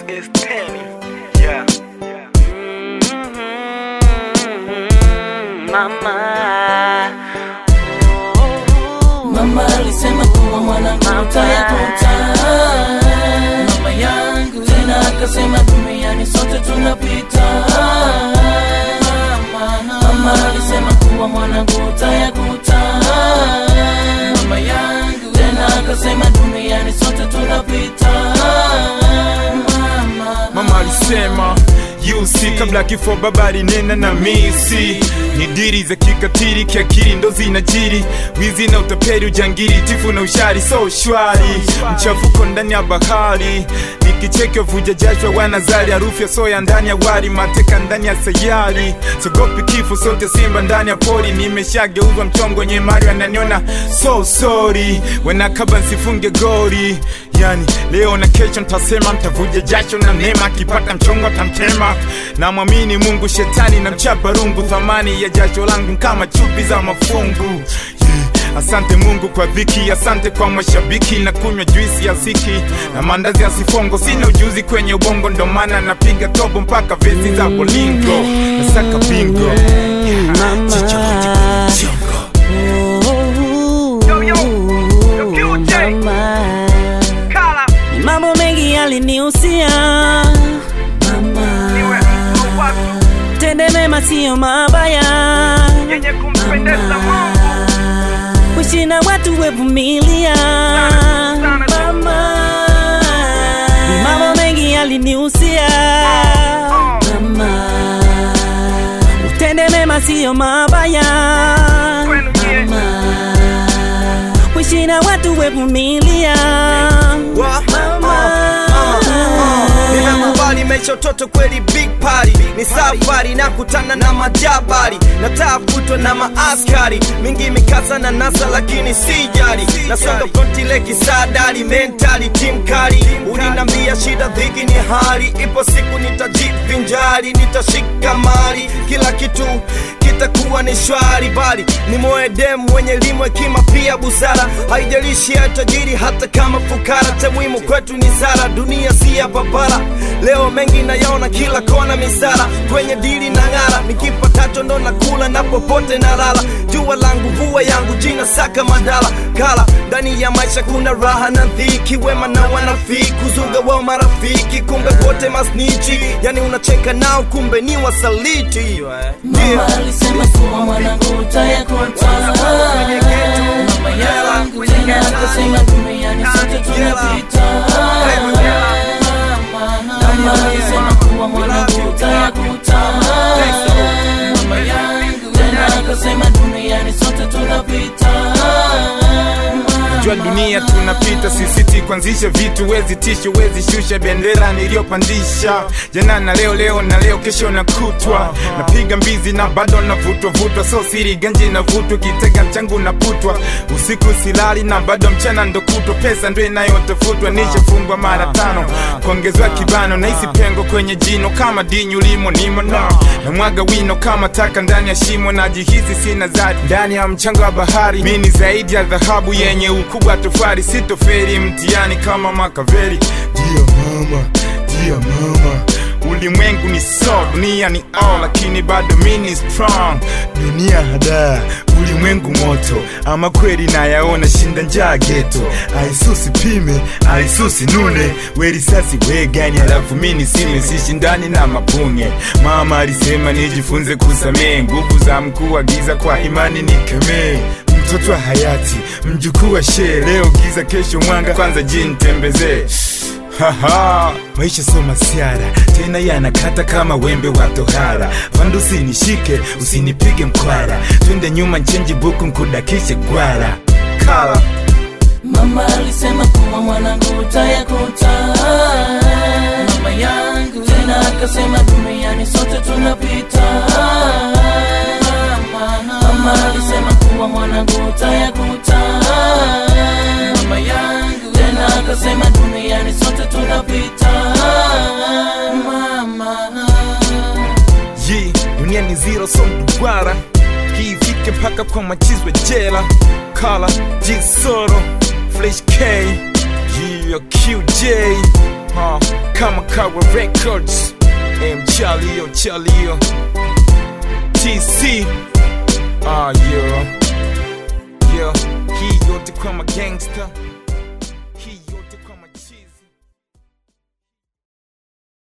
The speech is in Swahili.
It's Tenny. Yeah. Mama alisema kuwa mwanangu utayakuta. Mama yangu tena akasema duniani sote tunapita. Mama alisema kuwa mwanangu utayakuta. Mama yangu tena akasema duniani sote tunapita. Mama alisema yusi kabla kifo baba alinena na misi. Ni diri za kikatiri kiakili ndo zinajiri. Wizi na utaperi ujangiri tifu na ushari so shwari. Mchafuko ndani ya bahari. Nikicheke vuja jasho wanazali. Harufu ya soya ndani ya wali. Mateka ndani ya sayari. Sogopi kifo sote simba ndani ya pori. Nimeshageuzwa mchongo nye mari wananiona so sorry. Wenakaba nsifunge gori. Yani leo na kesho ntasema mtavuja jasho na nema. Kipata mchongo tamtema. Na mwamini Mungu shetani na mchapa rungu. Thamani ya jasho langu kama chupi za mafungu. Asante Mungu kwa dhiki, asante kwa mashabiki. Na kunywa juisi ya ziki na mandazi ya sifongo. Sina ujuzi kwenye ubongo ndo maana napiga tobo mpaka vesi za bolingo. Nasaka bingo chicho lati kwenye chongo. Ni mambo mengi yalinihusia mama. Tende mema sio mabaya Yenye kumpendeza Mungu. Kuishi na watu wevumilia mama. Ni mambo mengi yalinihusia mama. Tende mema sio mabaya mama. Kuishi na watu wevumilia mama. Nimekubali maisha utoto kweli big party. Ni safari na kutana na majabari. Natafutwa na maaskari. Mingi mikasa na nasa lakini sijari. Nasonga fronti leki sadari. Mentali team kari. Ulinambia shida dhiki ni hali. Ipo siku nitajivinjari. Nitashika mali. Kila kitu kitakuwa ni shwari. Bali ni moe demu mwenye elimu hekima pia busara. Haijalishi ya tajiri hata kama fukara. Cha muhimu kwetu ni sara. Dunia si ya papara. Leo mengi nayaona kila kona misara. Kwenye dili na ngara. Nikipa tato ndo nakula na popote na lala. Jua langu vua yangu jina saka madala. Kala ndani ya maisha kuna raha na dhiki. Wema na wanafiki kuzuga wao marafiki. Kumbe wote masnichi. Yani unacheka nao kumbe ni wasaliti. Mama alisema kuwa mwanangu utayakuta. Mama yangu tena akasema duniani sote tunapita. Mama alisema kuwa mwanangu utayakuta. Mama yangu tena akasema duniani sote tunapita. Jua dunia tunapita sisiti kuanzisha vitu. Wezi tisho wezi shusha bendera niliyopandisha. Jana na leo na leo kesho na kutwa. Napiga mbizi na bado navutwa. So siri ganji na vutu kitega mchangu na putwa. Usiku silali na bado mchana ndo kutwa. Pesa ndo inayotafutwa. Nishafungwa mara 5 kuongezwa kibano. Na isi pengo kwenye jino kama dinyu limo nimo no. Na mwaga wino kama taka ndani ya shimo. Najihisi sina zadi ndani ya mchanga wa bahari. Mini zaidi ya dhahabu yenye ukubwa tofari. Sitoferi mtiani kama Makaveri. Dia mama ulimwengu ni so, dunia ni all. Lakini bado mini strong. Dunia hada, ulimwengu moto. Ama kweli na yaona shinda njaa geto. Aisusi pime, aisusi nune. Weri sasi wegani alafu mini sime. Sishindani na mapunge. Mama alisema nijifunze kusamehe. Nguvu za mkuu wa giza kwa imani nikemee. Mtoto wa hayati, mjukuu wa shehe. Leo giza kesho mwanga, kwanza jini tembeze. Haha, maisha soma siara. Tena yanakata kama wembe wa tohara. Vandu usinishike, usinipige mkwara. Twende nyuma nchenji buku nkudakishe gwara. Kala Mama alisema kuwa mwanangu utayakuta. Mama yangu tena akasema duniani sote tunapita. Mama alisema kuwa mwanangu utayakuta. Mama yangu tena akasema duniani sote tunapita. Mama dunia ni zero so mduwara. Hii fike mpaka kwa machizwe jela. Kala, G-Soro, Flash K, QJ kama Kawa Records. Chalio TC. Yeah, hii yote kwa ma gangster.